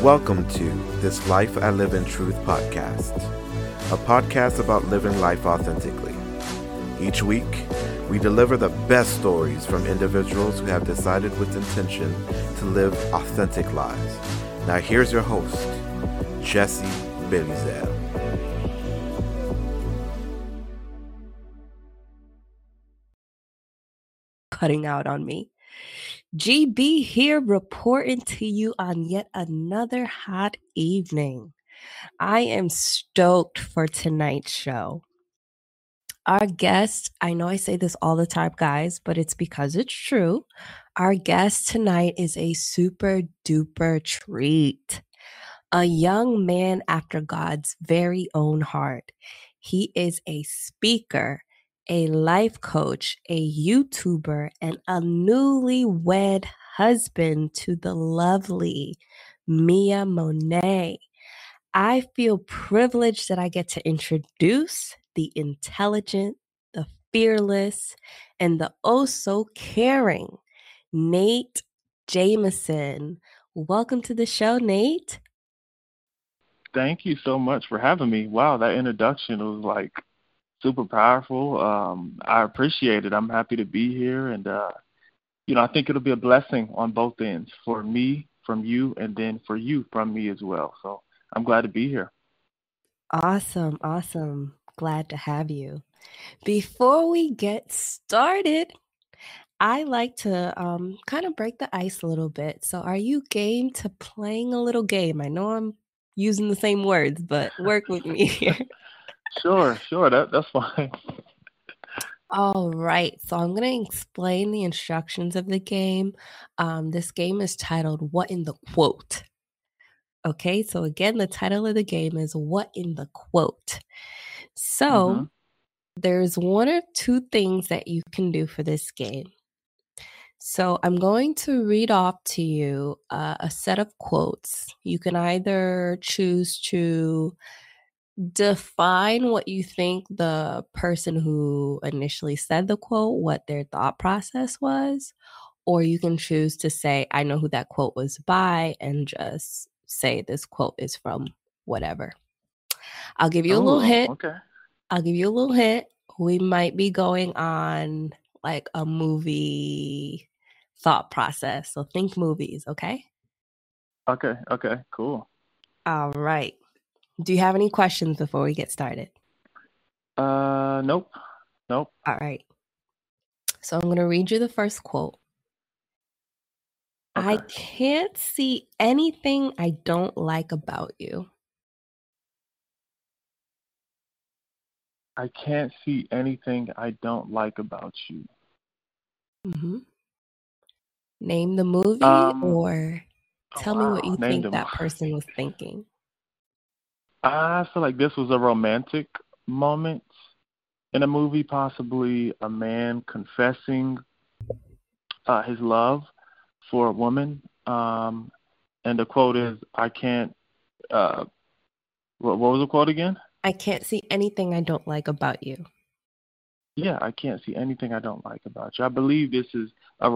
Welcome to This Life I Live in Truth podcast, a podcast about living life authentically. Each week, we deliver the best stories from individuals who have decided with intention to live authentic lives. Now here's your host, Jesse Belizel. Cutting out on me. GB here reporting to you on yet another hot evening. I am stoked for tonight's show. Our guest, I know I say this all the time, guys, but it's because it's true. Our guest tonight is a super duper treat. A young man after God's very own heart. He is a speaker, a life coach, a YouTuber, and a newlywed husband to the lovely Mia Monet. I feel privileged that I get to introduce the intelligent, the fearless, and the oh so caring Nate Jameson. Welcome to the show, Nate. Thank you so much for having me. Wow, that introduction was like super powerful. I appreciate it. I'm happy to be here, and I think it'll be a blessing on both ends, for me from you, and then for you from me as well. So I'm glad to be here. Awesome. Glad to have you. Before we get started, I like to kind of break the ice a little bit. So are you game to playing a little game? I know I'm using the same words, but work with me here. Sure, that's fine. All right, so I'm going to explain the instructions of the game. This game is titled What in the Quote? Okay, so again, the title of the game is What in the Quote? So there's one or two things that you can do for this game. So I'm going to read off to you a set of quotes. You can either choose to define what you think the person who initially said the quote, what their thought process was, or you can choose to say, I know who that quote was by, and just say this quote is from whatever. I'll give you a little hint. Okay. I'll give you a little hint. We might be going on like a movie thought process. So think movies, okay? Okay, cool. All right. Do you have any questions before we get started? Nope. All right. So I'm going to read you the first quote. Okay. I can't see anything I don't like about you. I can't see anything I don't like about you. Mm-hmm. Name the movie or tell me what you think that person was thinking. I feel like this was a romantic moment in a movie, possibly a man confessing his love for a woman. And the quote is, I can't, what was the quote again? I can't see anything I don't like about you. Yeah, I can't see anything I don't like about you. I believe this is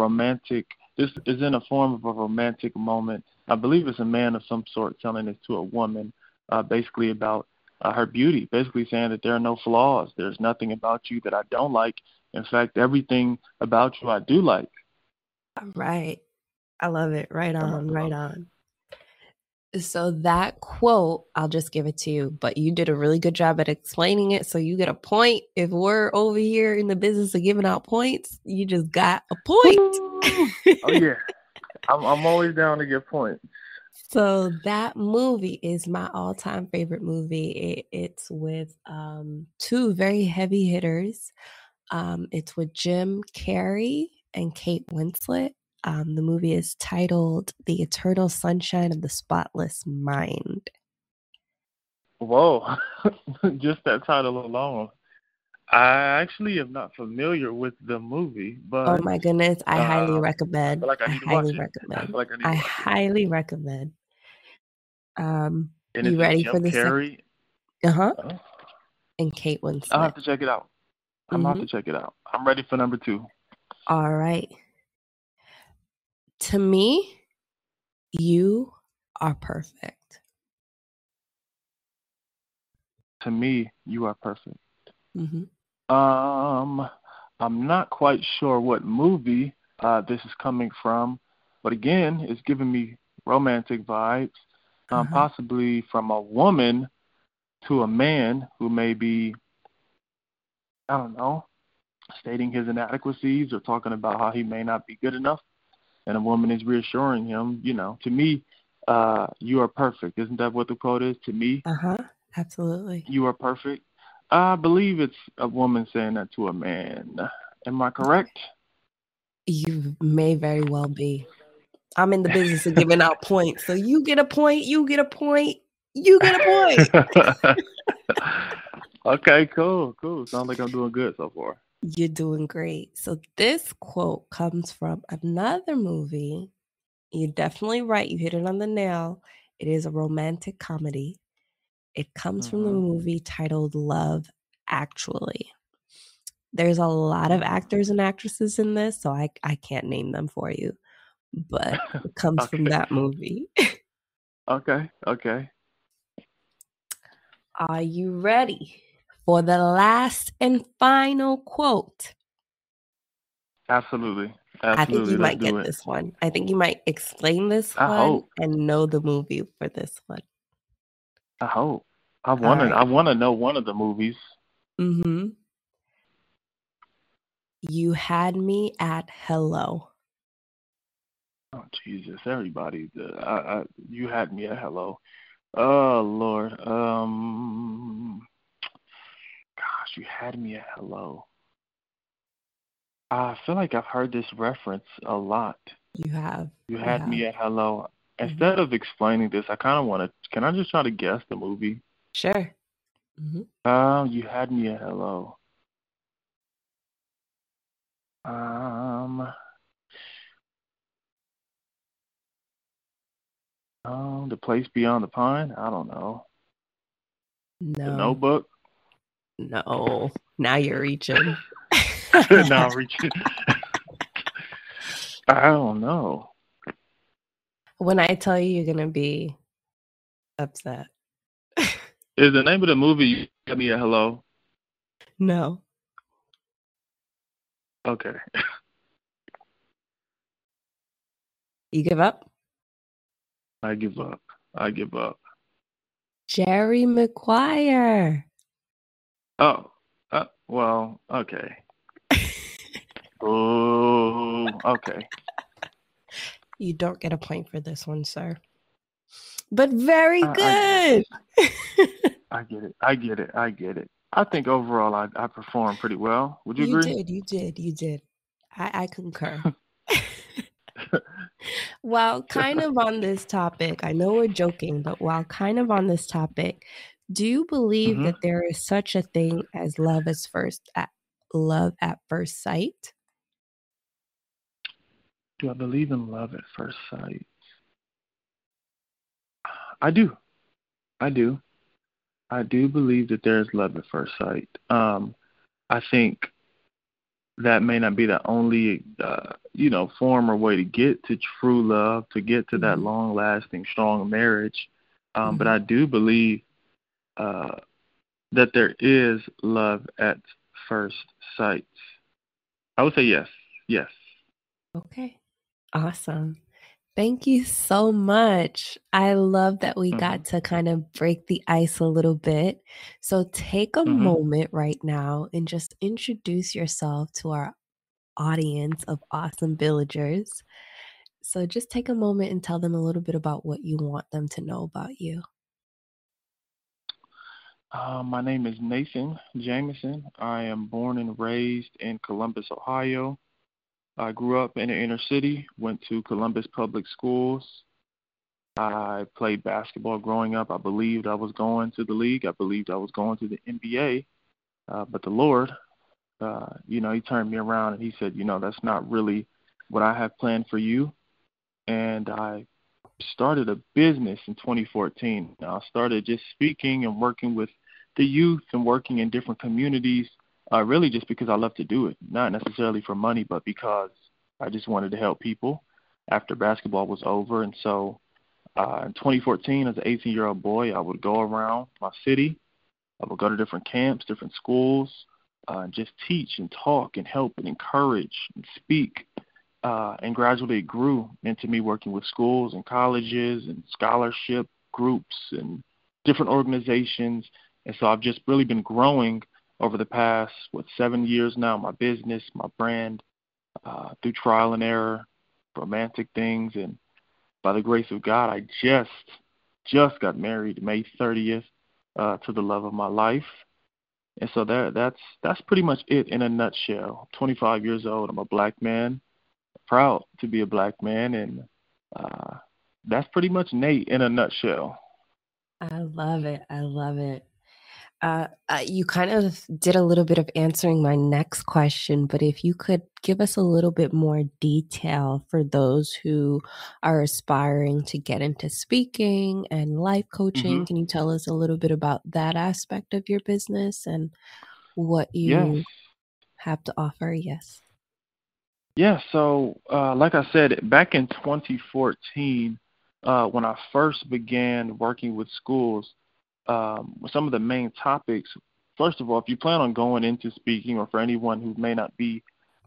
in a form of a romantic moment. I believe it's a man of some sort telling this to a woman, basically about her beauty, basically saying that there are no flaws. There's nothing about you that I don't like. In fact, everything about you I do like. All right. I love it. Right on. So that quote, I'll just give it to you, but you did a really good job at explaining it, so you get a point. If we're over here in the business of giving out points, you just got a point. Oh, yeah. I'm always down to get points. So that movie is my all-time favorite movie. It's with two very heavy hitters. It's with Jim Carrey and Kate Winslet. The movie is titled The Eternal Sunshine of the Spotless Mind. Whoa, just that title alone. I actually am not familiar with the movie, but oh my goodness, I highly recommend. I feel like I need to watch it. I highly recommend. And you ready for the Carrey? And Kate Winslet. I'll have to check it out. I'm going to have to check it out. I'm ready for number 2. All right. To me, you are perfect. To me, you are perfect. Mm-hmm. I'm not quite sure what movie this is coming from, but again, it's giving me romantic vibes, possibly from a woman to a man who may be, I don't know, stating his inadequacies or talking about how he may not be good enough, and a woman is reassuring him, to me, you are perfect. Isn't that what the quote is? To me, Absolutely. you are perfect. I believe it's a woman saying that to a man. Am I correct? You may very well be. I'm in the business of giving out points. So you get a point, you get a point, you get a point. Okay, cool. Sounds like I'm doing good so far. You're doing great. So this quote comes from another movie. You're definitely right. You hit it on the nail. It is a romantic comedy. It comes from the movie titled Love Actually. There's a lot of actors and actresses in this, so I can't name them for you, but it comes from that movie. Okay. Are you ready for the last and final quote? Absolutely. I think you Let's might do get it. this one. I think you might explain this I one hope. and know the movie for this one. I hope. I want to know one of the movies. Mm-hmm. You had me at hello. Oh, Jesus. Everybody. You had me at hello. Oh, Lord. Gosh, you had me at hello. I feel like I've heard this reference a lot. You have. You had me at hello. Instead of explaining this, I kind of want to. Can I just try to guess the movie? Sure. Mm-hmm. You had me at hello. The Place Beyond the Pine. I don't know. No. The Notebook. No. Now you're reaching. Now I'm reaching. I don't know. When I tell you, you're gonna be upset. Is the name of the movie You Had Me at Hello? No. Okay. You give up? I give up. Jerry Maguire. Oh. Well, okay. Oh, okay. You don't get a point for this one, sir. But very good. I get it. I think overall I performed pretty well. Would you agree? You did. I concur. While kind of on this topic, I know we're joking, but while kind of on this topic, do you believe that there is such a thing as love at first sight? Do I believe in love at first sight? I do. I do believe that there is love at first sight. I think that may not be the only, form or way to get to true love, to get to that long-lasting, strong marriage. But I do believe that there is love at first sight. I would say yes. Yes. Okay. Awesome. Thank you so much. I love that we got to kind of break the ice a little bit. So take a moment right now and just introduce yourself to our audience of awesome villagers. So just take a moment and tell them a little bit about what you want them to know about you. My name is Nathan Jameson. I am born and raised in Columbus, Ohio. I grew up in the inner city, went to Columbus Public Schools. I played basketball growing up. I believed I was going to the league. I believed I was going to the NBA. But the Lord, he turned me around and he said, that's not really what I have planned for you. And I started a business in 2014. I started just speaking and working with the youth and working in different communities, really just because I love to do it, not necessarily for money, but because I just wanted to help people after basketball was over. And so In 2014, as an 18-year-old boy, I would go around my city. I would go to different camps, different schools, and just teach and talk and help and encourage and speak. And gradually it grew into me working with schools and colleges and scholarship groups and different organizations. And so I've just really been growing over the past, 7 years now, my business, my brand, through trial and error, romantic things. And by the grace of God, I just got married May 30th to the love of my life. And so that's pretty much it in a nutshell. 25 years old. I'm a black man, proud to be a black man, and that's pretty much Nate in a nutshell. I love it. I love it. You kind of did a little bit of answering my next question, but if you could give us a little bit more detail for those who are aspiring to get into speaking and life coaching, can you tell us a little bit about that aspect of your business and what Yes. you have to offer? Yes. Yeah, so like I said, back in 2014, when I first began working with schools, some of the main topics, first of all, if you plan on going into speaking, or for anyone who may not be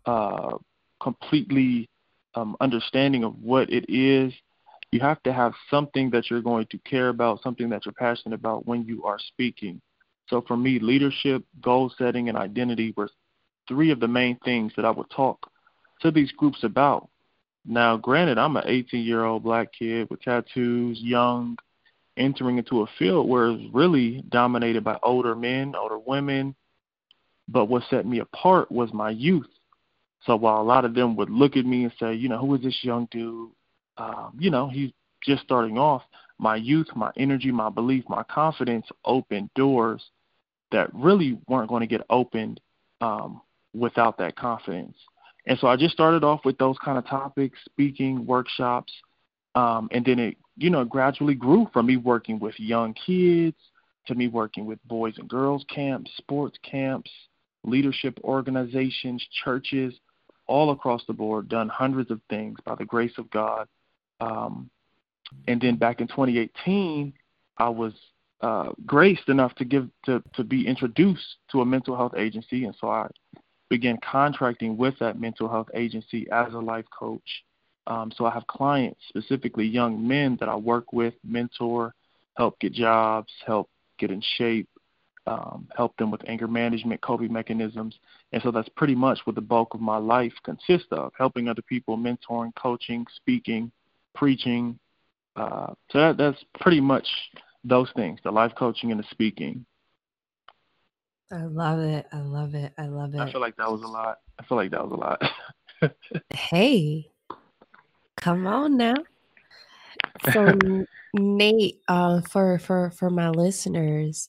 completely understanding of what it is, you have to have something that you're going to care about, something that you're passionate about when you are speaking. So for me, leadership, goal setting, and identity were three of the main things that I would talk to these groups about. Now, granted, I'm an 18-year-old black kid with tattoos, young, entering into a field where it's really dominated by older men, older women. But what set me apart was my youth. So while a lot of them would look at me and say, who is this young dude? He's just starting off. My youth, my energy, my belief, my confidence opened doors that really weren't going to get opened without that confidence. And so I just started off with those kind of topics, speaking, workshops, and then it, gradually grew from me working with young kids to me working with boys and girls camps, sports camps, leadership organizations, churches, all across the board, done hundreds of things by the grace of God. And then back in 2018, I was graced enough to be introduced to a mental health agency, and so I began contracting with that mental health agency as a life coach. So I have clients, specifically young men, that I work with, mentor, help get jobs, help get in shape, help them with anger management, coping mechanisms. And so that's pretty much what the bulk of my life consists of, helping other people, mentoring, coaching, speaking, preaching. So that's pretty much those things, the life coaching and the speaking. I love it. I love it. I love it. I feel like that was a lot. Hey, come on now. So Nate, for my listeners,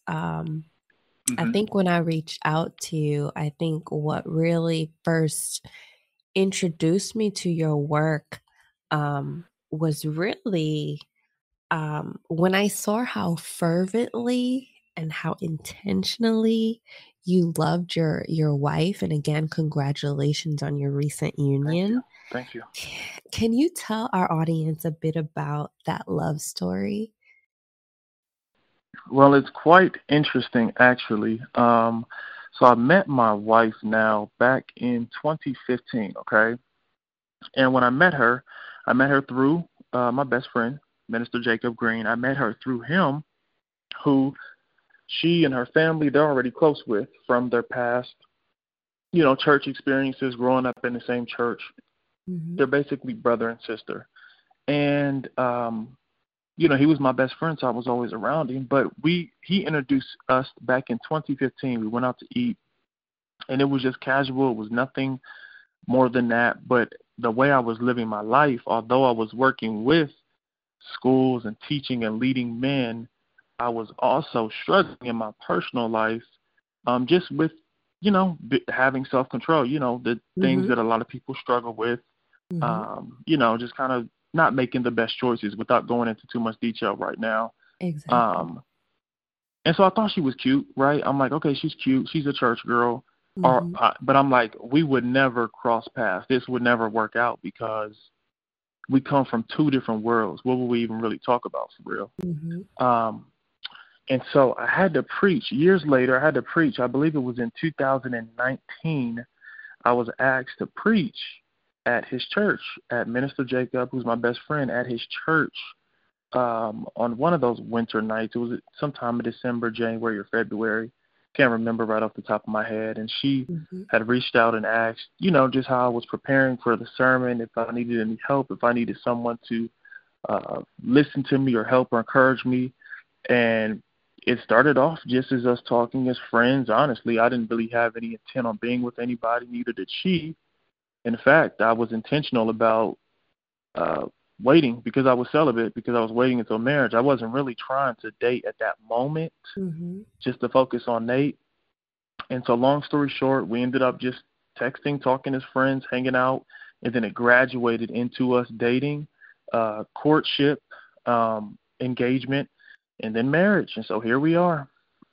I think when I reached out to you, I think what really first introduced me to your work was really when I saw how fervently and how intentionally you loved your wife. And again, congratulations on your recent union. Thank you. Can you tell our audience a bit about that love story? Well, it's quite interesting, actually. So I met my wife now back in 2015, okay? And when I met her through my best friend, Minister Jacob Green. I met her through him, who she and her family, they're already close with from their past, church experiences, growing up in the same church. Mm-hmm. They're basically brother and sister. And, he was my best friend, so I was always around him. But he introduced us back in 2015. We went out to eat, and it was just casual. It was nothing more than that. But the way I was living my life, although I was working with schools and teaching and leading men, I was also struggling in my personal life, just with, having self-control, the things that a lot of people struggle with, just kind of not making the best choices, without going into too much detail right now. Exactly. And so I thought she was cute, right? I'm like, okay, she's cute. She's a church girl. But I'm like, we would never cross paths. This would never work out because we come from two different worlds. What would we even really talk about for real? Mm-hmm. And so I had to preach. Years later, I had to preach. I believe it was in 2019. I was asked to preach at his church, at Minister Jacob, who's my best friend, at his church on one of those winter nights. It was sometime in December, January, or February. Can't remember right off the top of my head. And she Mm-hmm. had reached out and asked, just how I was preparing for the sermon, if I needed any help, if I needed someone to listen to me or help or encourage me. And it started off just as us talking as friends. Honestly, I didn't really have any intent on being with anybody, neither did she. In fact, I was intentional about waiting because I was celibate, because I was waiting until marriage. I wasn't really trying to date at that moment, Mm-hmm. just to focus on Nate. And so long story short, we ended up just texting, talking as friends, hanging out, and then it graduated into us dating, courtship, engagement, and then marriage. And so here we are.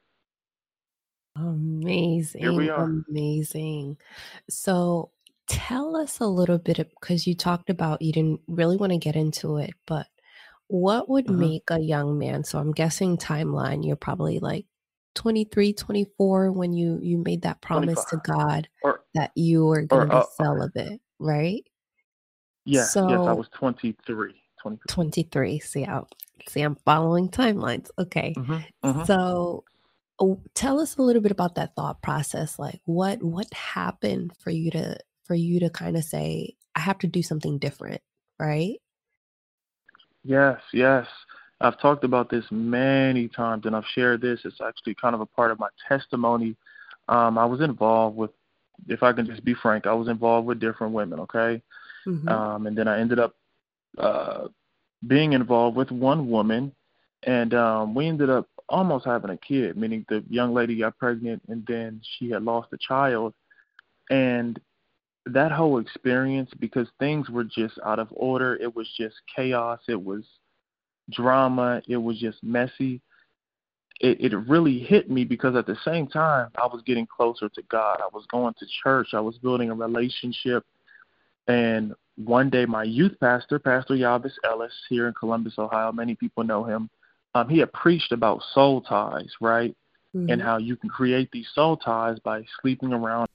Here we Amazing, are. amazing. So tell us a little bit, because you talked about you didn't really want to get into it, but what would Mm-hmm. make a young man, so I'm guessing timeline, you're probably like 23, 24 when you made that promise 25. to God Or, that you were going to or be celibate, right? yes, I So was 23. 23. 23. See, I'm following timelines. Okay. Mm-hmm. Mm-hmm. So tell us a little bit about that thought process. Like what happened for you to kind of say, I have to do something different, right? Yes, yes. I've talked about this many times, and I've shared this. It's actually kind of a part of my testimony. I was involved with, if I can just be frank, I was involved with different women, okay? Mm-hmm. And then I ended up being involved with one woman, and we ended up almost having a kid, meaning the young lady got pregnant, and then she had lost a child. And that whole experience, because things were just out of order, it was just chaos, it was drama, it was just messy. It really hit me because at the same time I was getting closer to God. I was going to church, I was building a relationship, and one day my youth pastor, Pastor Yavis Ellis, here in Columbus, Ohio, many people know him. He had preached about soul ties, right? And Mm-hmm. how you can create these soul ties by sleeping around.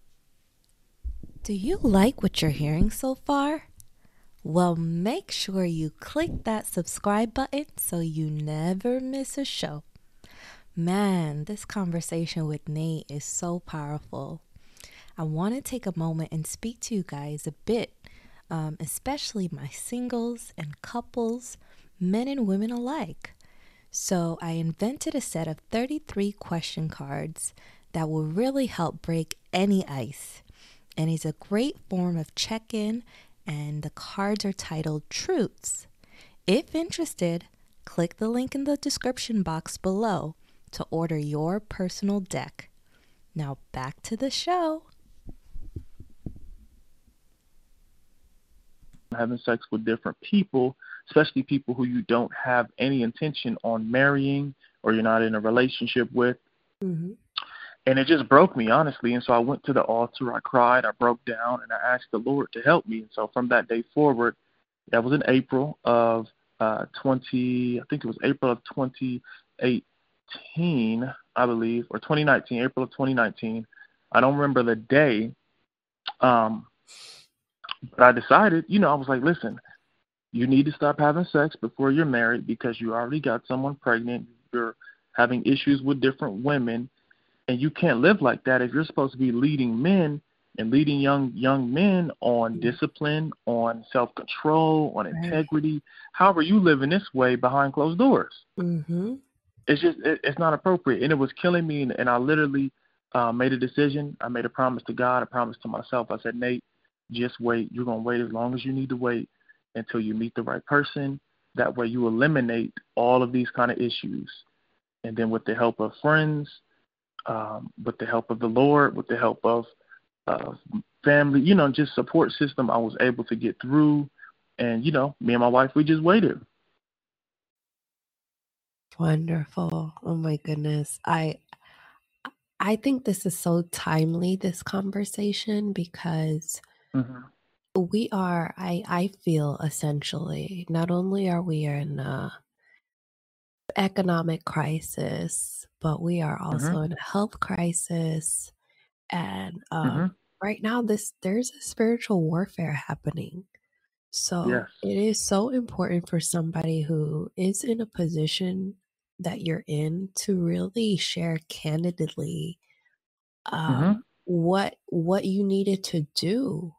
Do you like what you're hearing so far? Well, make sure you click that subscribe button so you never miss a show. Man, this conversation with Nate is so powerful. I want to take a moment and speak to you guys a bit, especially my singles and couples, men and women alike. So I invented a set of 33 question cards that will really help break any ice. And it's a great form of check-in, and the cards are titled Truths. If interested, click the link in the description box below to order your personal deck. Now back to the show. Having sex with different people, especially people who you don't have any intention on marrying or you're not in a relationship with. Mm-hmm. And it just broke me, honestly. And so I went to the altar, I cried, I broke down, and I asked the Lord to help me. And so from that day forward, that was in April of 2018, I believe, or 2019, April of 2019. I don't remember the day. But I decided, I was like, listen, you need to stop having sex before you're married because you already got someone pregnant. You're having issues with different women, and you can't live like that if you're supposed to be leading men and leading young men on discipline, on self-control, on integrity. How are you living this way behind closed doors? Mm-hmm. It's not appropriate, and it was killing me. And I literally made a decision. I made a promise to God, a promise to myself. I said, Nate, just wait. You're going to wait as long as you need to wait until you meet the right person. That way you eliminate all of these kind of issues. And then with the help of friends, with the help of the Lord, with the help of family, just support system, I was able to get through. And, me and my wife, we just waited. Wonderful. Oh my goodness. I think this is so timely, this conversation, because Mm-hmm. We are, I feel essentially, not only are we in economic crisis, but we are Mhm. also in a health crisis. And Mhm. right now, there's a spiritual warfare happening. So Yes. it is so important for somebody who is in a position that you're in to really share candidly Mhm. what you needed to do.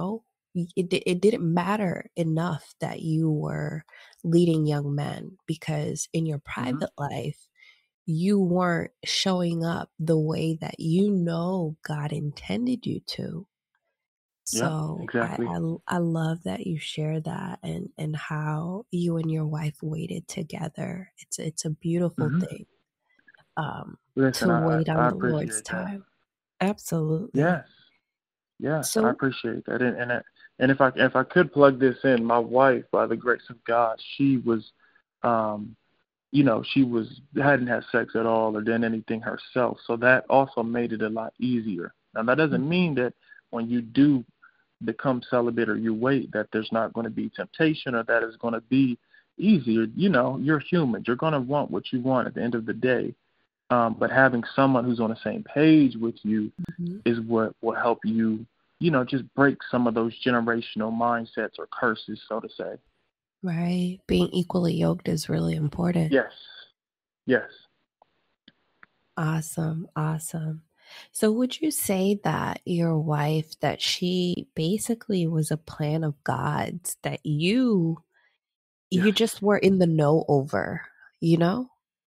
It didn't matter enough that you were leading young men, because in your Mhm. private life you weren't showing up the way that God intended you to. Yep. So Exactly. I love that you share that, and how you and your wife waited together. It's a beautiful Mhm. thing, um, Listen, to wait on I the Lord's appreciate that. time. Absolutely. Yes. Yes, I So appreciate that. And if I could plug this in, my wife, by the grace of God, she was, um, she hadn't had sex at all or done anything herself, so that also made it a lot easier. Now that doesn't mhm, mean that when you do become celibate or you wait that there's not going to be temptation or that it's going to be easier. You're human. You're going to want what you want at the end of the day. But having someone who's on the same page with you mhm. is what will help you, just break some of those generational mindsets or curses, so to say. Right. Being equally yoked is really important. Yes. Yes. Awesome. Awesome. So would you say that your wife, that she basically was a plan of God's, that you Yes. just were in the know over, you know?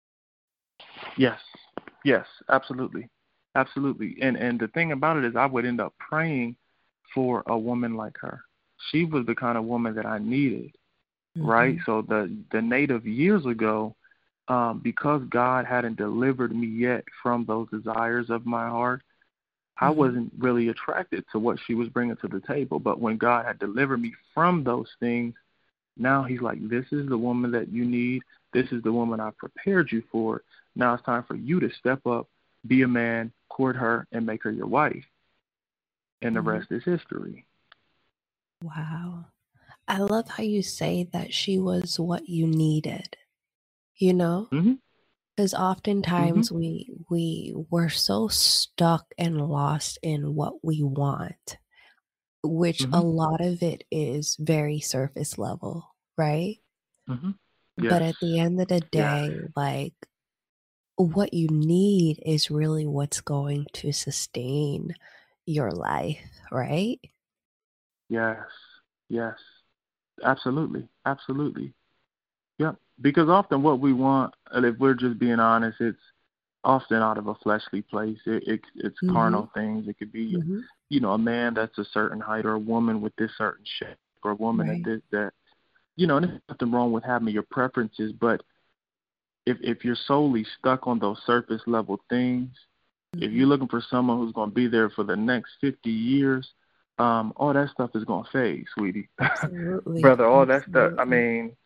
Yes. Yes. Absolutely. Absolutely. And the thing about it is I would end up praying for a woman like her. She was the kind of woman that I needed, right? Mhm. So the native years ago, because God hadn't delivered me yet from those desires of my heart, I Mhm. wasn't really attracted to what she was bringing to the table. But when God had delivered me from those things, now He's like, this is the woman that you need. This is the woman I prepared you for. Now it's time for you to step up, be a man, court her, and make her your wife. And the Mhm. rest is history. Wow. I love how you say that she was what you needed, you know? Mhm. Because Mhm. oftentimes we were so stuck and lost in what we want, which a Mhm. lot of it is very surface level, right? Mhm. But Yes. at the end of the Yes. day, like, what you need is really what's going to sustain your life, right? Yes. Yes. Absolutely. Absolutely. Yep. Because often what we want, and if we're just being honest, it's often out of a fleshly place. It's Mhm. carnal things. It could be, Mhm. a man that's a certain height, or a woman with this certain shape, or a woman that Right. this that. And there's nothing wrong with having your preferences, but if you're solely stuck on those surface level things, if Mhm. you're looking for someone who's going to be there for the next 50 years, all that stuff is going to fade, sweetie. Absolutely. Brother, all that stuff. I Absolutely. mean,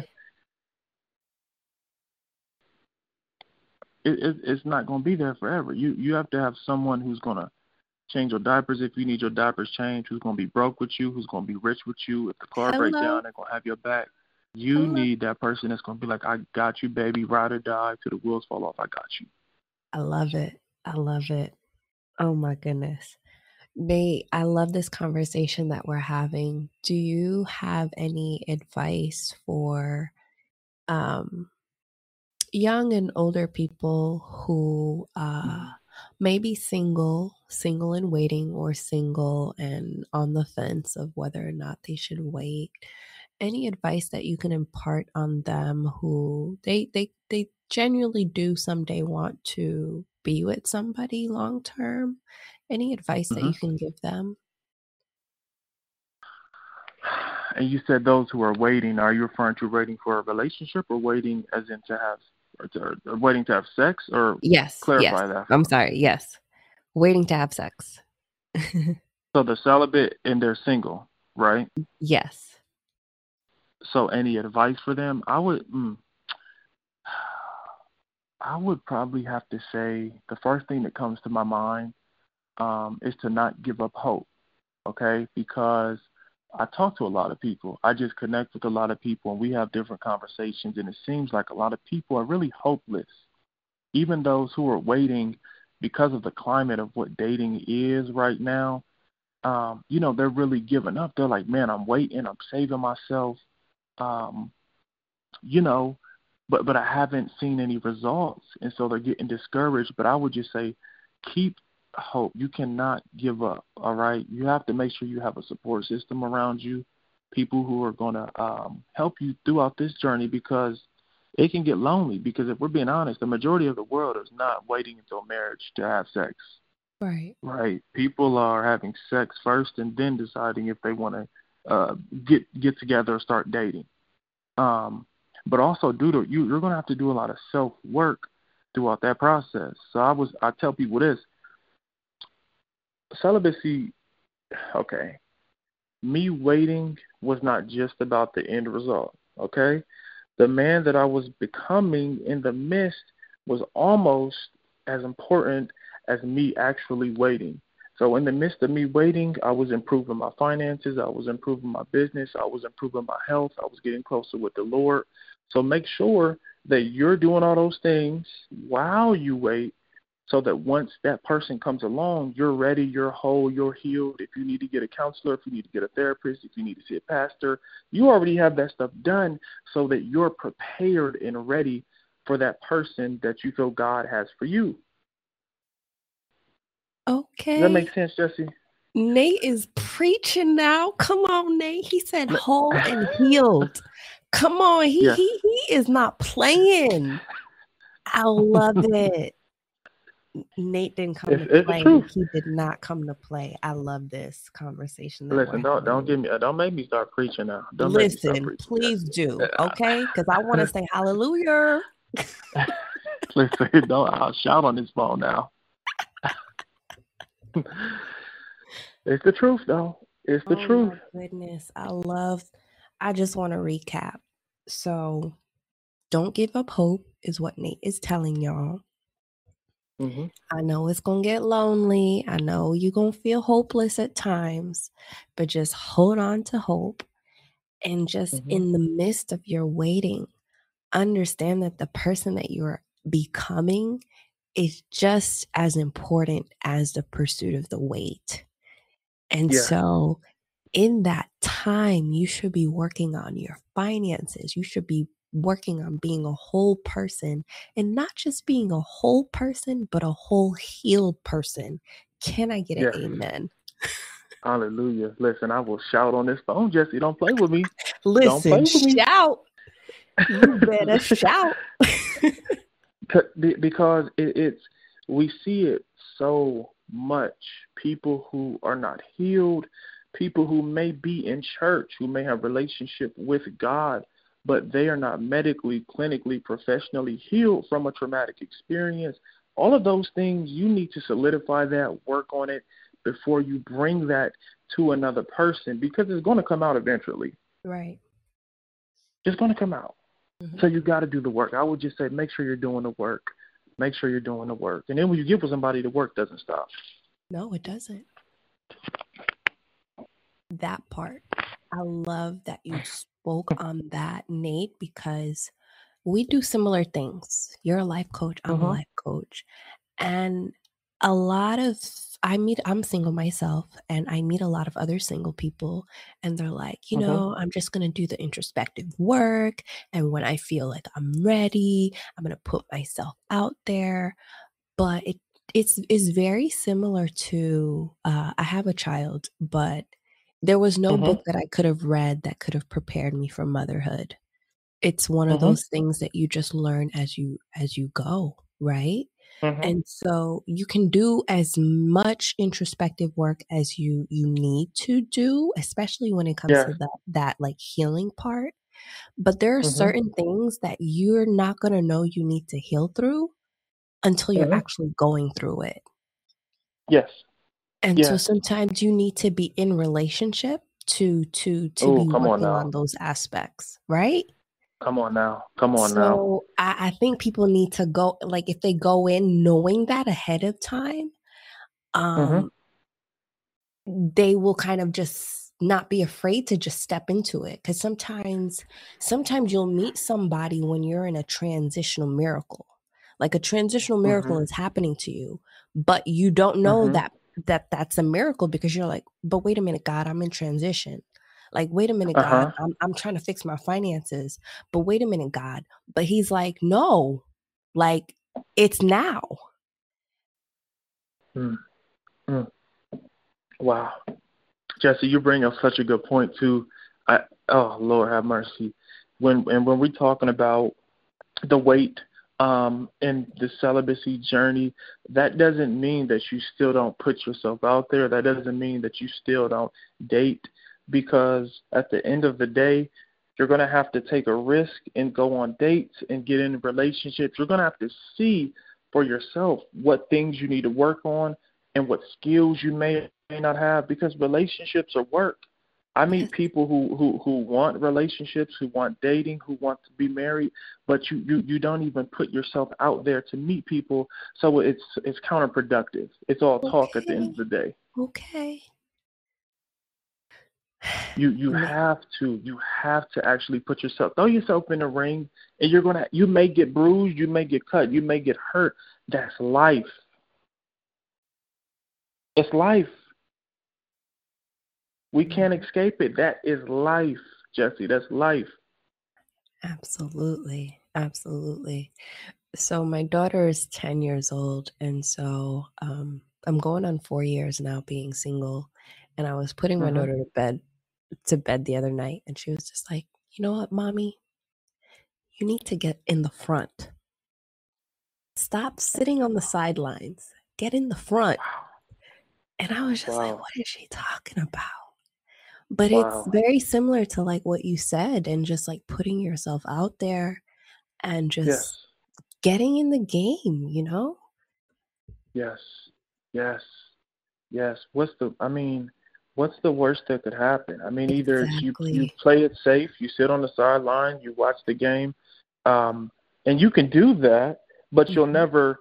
it's not going to be there forever. You have to have someone who's going to change your diapers if you need your diapers changed, who's going to be broke with you, who's going to be rich with you. If the car breaks Hello. down, they're going to have your back. You Hello. need that person that's going to be like, I got you, baby, ride or die, till the wheels fall off, I got you. I love it. I love it. Oh my goodness. Nate, I love this conversation that we're having. Do you have any advice for um, young and older people who Mm-hmm. may be single and waiting, or single and on the fence of whether or not they should wait? Any advice that you can impart on them who they genuinely do someday want to be with somebody long term? Any advice that Mm-hmm. you can give them? And you said those who are waiting, are you referring to waiting for a relationship, or waiting as in to have, or waiting to have sex, or Yes, yes. clarify that I'm for me? sorry. Yes. Waiting to have sex. So they're celibate and they're single, right? Yes. So any advice for them? I would probably have to say the first thing that comes to my mind is to not give up hope, okay? Because I talk to a lot of people. I just connect with a lot of people, and we have different conversations, and it seems like a lot of people are really hopeless. Even those who are waiting because of the climate of what dating is right now, they're really giving up. They're like, man, I'm waiting, I'm saving myself, but I haven't seen any results, and so they're getting discouraged. But I would just say, keep hope. You cannot give up, all right? You have to make sure you have a support system around you, people who are going to help you throughout this journey, because it can get lonely. Because if we're being honest, the majority of the world is not waiting until marriage to have sex. Right. People are having sex first and then deciding if they want to get together or start dating. But also, you're going to have to do a lot of self-work throughout that process. So I tell people this. Celibacy, okay, me waiting was not just about the end result, okay? The man that I was becoming in the midst was almost as important as me actually waiting. So in the midst of me waiting, I was improving my finances, I was improving my business, I was improving my health, I was getting closer with the Lord. So make sure that you're doing all those things while you wait, so that once that person comes along, you're ready, you're whole, you're healed. If you need to get a counselor, if you need to get a therapist, if you need to see a pastor, you already have that stuff done so that you're prepared and ready for that person that you feel God has for you. Okay. Does that make sense, Jesse? Nate is preaching now. Come on, Nate. He said whole and healed. Come on. He is not playing. I love it. Nate didn't come to play. He did not come to play. I love this conversation. Listen, don't make me start preaching now. Listen, please do, okay? Because I want to say hallelujah. Listen, I'll shout on this phone now. It's the truth, though. It's the truth. My goodness, I just want to recap. So, don't give up hope is what Nate is telling y'all. Mm-hmm. I know it's going to get lonely. I know you're going to feel hopeless at times, but just hold on to hope. And just in the midst of your waiting, understand that the person that you're becoming is just as important as the pursuit of the wait. And so in that time, you should be working on your finances. You should be working on being a whole person, and not just being a whole person, but a whole healed person. Can I get an amen? Hallelujah. Listen, I will shout on this phone, Jesse. Don't play with me. Listen, shout. You better shout. Because we see it so much. People who are not healed, people who may be in church, who may have relationship with God, but they are not medically, clinically, professionally healed from a traumatic experience. All of those things, you need to solidify that, work on it before you bring that to another person, because it's going to come out eventually. Right. It's going to come out. Mm-hmm. So you got to do the work. I would just say make sure you're doing the work. Make sure you're doing the work. And then when you get with somebody, the work doesn't stop. No, it doesn't. That part. I love that you spoke on that, Nate, because we do similar things. You're a life coach. I'm a life coach. And I'm single myself, and I meet a lot of other single people, and they're like, I'm just going to do the introspective work. And when I feel like I'm ready, I'm going to put myself out there. But it's very similar to, I have a child, but there was no book that I could have read that could have prepared me for motherhood. It's one of those things that you just learn as you go, right? And so you can do as much introspective work as you need to do, especially when it comes to that like healing part. But there are certain things that you're not going to know you need to heal through until you're actually going through it. Yes. And so sometimes you need to be in relationship to be working on those aspects, right? Come on now. So I think people need to go, like if they go in knowing that ahead of time, they will kind of just not be afraid to just step into it. Because sometimes you'll meet somebody when you're in a transitional miracle. Like a transitional miracle is happening to you, but you don't know that's a miracle because you're like, but wait a minute, God, I'm in transition. Like, wait a minute, God, I'm trying to fix my finances. But wait a minute, God. But he's like, no, like it's now. Wow. Jesse, you bring up such a good point too. Oh Lord have mercy. When we're talking about the weight and the celibacy journey, that doesn't mean that you still don't put yourself out there. That doesn't mean that you still don't date, because at the end of the day, you're going to have to take a risk and go on dates and get in relationships. You're going to have to see for yourself what things you need to work on and what skills you may not have, because relationships are work. I meet people who want relationships, who want dating, who want to be married, but you don't even put yourself out there to meet people, so it's counterproductive. It's all talk at the end of the day. Okay. You have to actually throw yourself in the ring, and you may get bruised, you may get cut, you may get hurt. That's life. It's life. We can't escape it. That is life, Jesse. That's life. Absolutely. Absolutely. So my daughter is 10 years old, and so I'm going on 4 years now being single, and I was putting my daughter to bed the other night, and she was just like, you know what, Mommy? You need to get in the front. Stop sitting on the sidelines. Get in the front. And I was just like, what is she talking about? But it's very similar to like what you said, and just like putting yourself out there and just getting in the game, you know? Yes. What's the worst that could happen? I mean, either you play it safe, you sit on the sideline, you watch the game, and you can do that, but you'll never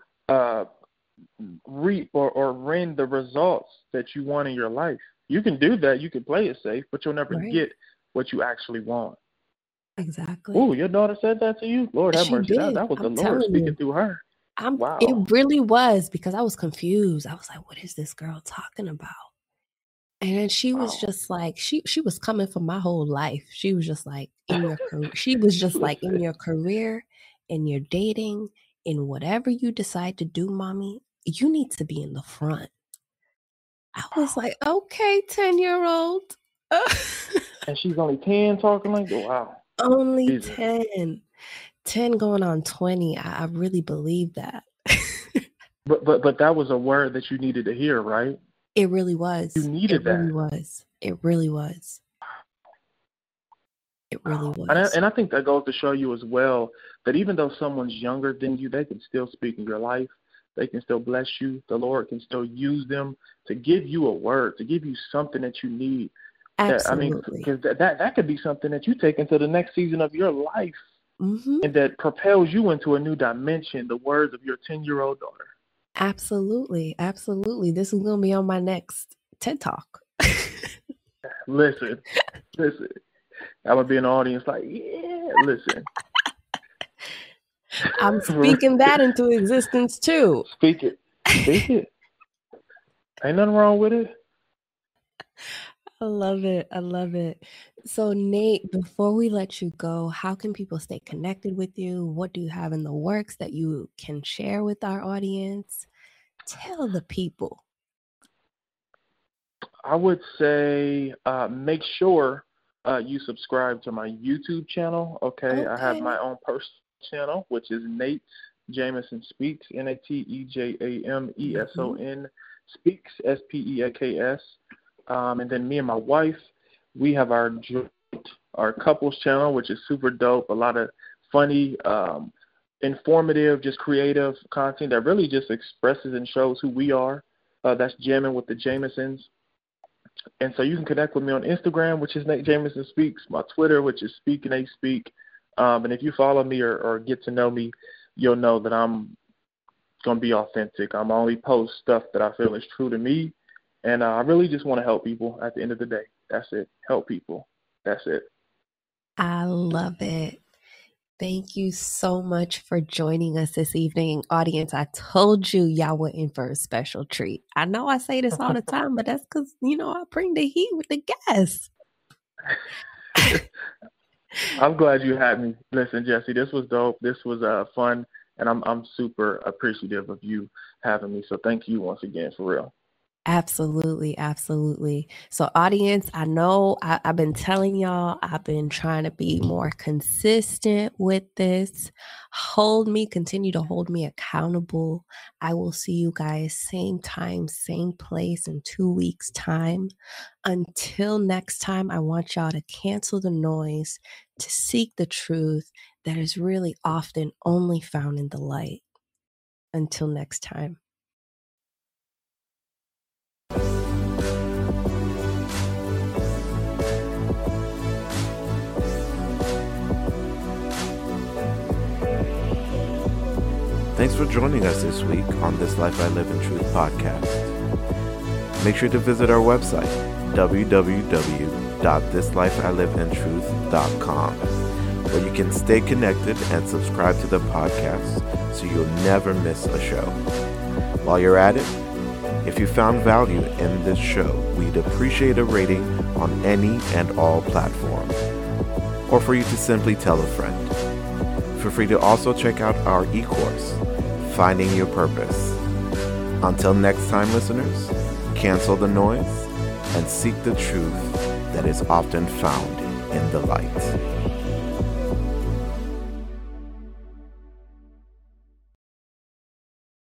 reap or win the results that you want in your life. You can do that, you can play it safe, but you'll never get what you actually want. Exactly. Oh, your daughter said that to you? Lord have mercy. That was the Lord speaking through her. Wow. It really was, because I was confused. I was like, what is this girl talking about? And then she was just like, she was coming for my whole life. She was just like, in your career, in your dating, in whatever you decide to do, Mommy, you need to be in the front. I was like, okay, 10-year-old. And she's only 10 talking like that? Wow. Only Jesus. 10 going on 20. I really believe that. But that was a word that you needed to hear, right? It really was. You needed that. It really was. And I think that goes to show you as well that even though someone's younger than you, they can still speak in your life. They can still bless you. The Lord can still use them to give you a word, to give you something that you need. Absolutely. Because that could be something that you take into the next season of your life, and that propels you into a new dimension, the words of your 10-year-old daughter. Absolutely. Absolutely. This is going to be on my next TED Talk. Listen. I'm going to be in the audience like, yeah, listen. I'm speaking that into existence too. Speak it. Ain't nothing wrong with it. I love it. So Nate, before we let you go, how can people stay connected with you? What do you have in the works that you can share with our audience? Tell the people. I would say make sure you subscribe to my YouTube channel, okay? I have my own personal channel, which is Nate Jameson Speaks, NateJameson Speaks, SPEAKS. And then me and my wife, we have our couples channel, which is super dope. A lot of funny, informative, just creative content that really just expresses and shows who we are. That's Jamming with the Jamesons. And so you can connect with me on Instagram, which is Nate Jameson Speaks, my Twitter, which is Speak Nate Speak. And if you follow me or get to know me, you'll know that I'm going to be authentic. I'm only post stuff that I feel is true to me. And I really just want to help people at the end of the day. That's it. Help people. That's it. I love it. Thank you so much for joining us this evening. Audience, I told you y'all were in for a special treat. I know I say this all the time, but that's because, I bring the heat with the guests. I'm glad you had me. Listen, Jesse, this was dope. This was fun, and I'm super appreciative of you having me. So thank you once again, for real. Absolutely. Absolutely. So audience, I know I've been telling y'all, I've been trying to be more consistent with this. Continue to hold me accountable. I will see you guys same time, same place in 2 weeks' time. Until next time, I want y'all to cancel the noise, to seek the truth that is really often only found in the light. Until next time. Thanks for joining us this week on This Life I Live in Truth podcast. Make sure to visit our website, www.thislifeiliveinTruth.com, where you can stay connected and subscribe to the podcast so you'll never miss a show. While you're at it, if you found value in this show, we'd appreciate a rating on any and all platforms, or for you to simply tell a friend. Feel free to also check out our e-course, Finding Your Purpose. Until next time, listeners, cancel the noise and seek the truth that is often found in the light.